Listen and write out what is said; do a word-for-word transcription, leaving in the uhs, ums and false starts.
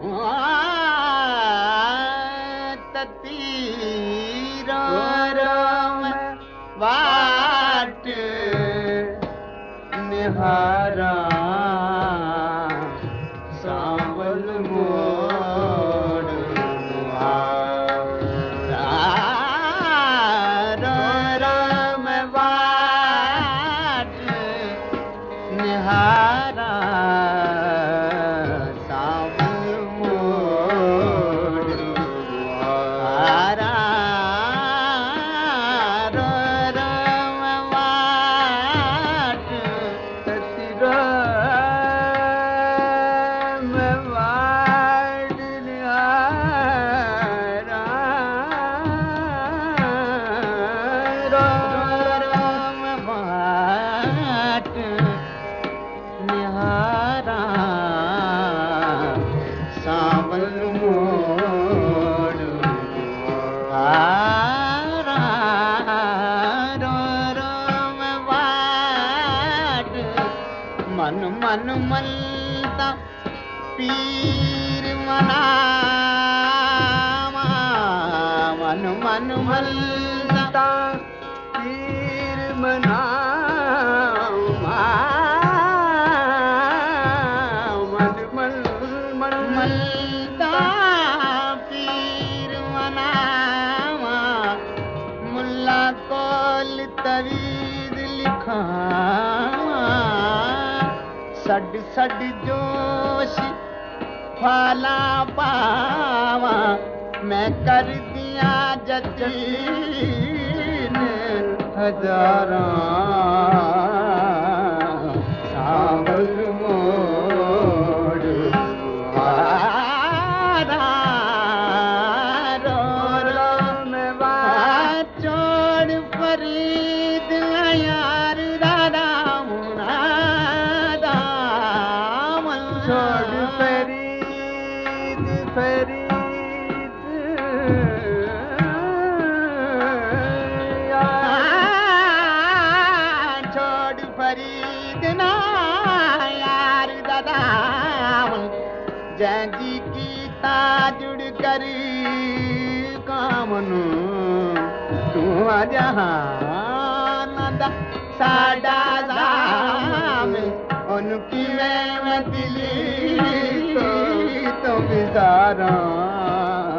तीरो रोम वाट निहारा सांवल मोड़ रोम वाट निहारा मन मन मलता पीर मनावा मन मन मलता पीर मनावा मन मन मन मलता पीर मनावा मुल्ला कोल तवीद लिखा सड सड जोश फाला पावा मैं कर दिया जतीन हजारा सांवल मोड़ हारा रो रो में बात छोड़ फरीद यार दादा छोड़ फरीद फरीद छोड़ फरीद ना यार दादा जैजी की ताजुड़ कर कामनु तू जहां साडा जाम उनकी मैं दिली तो बिजारा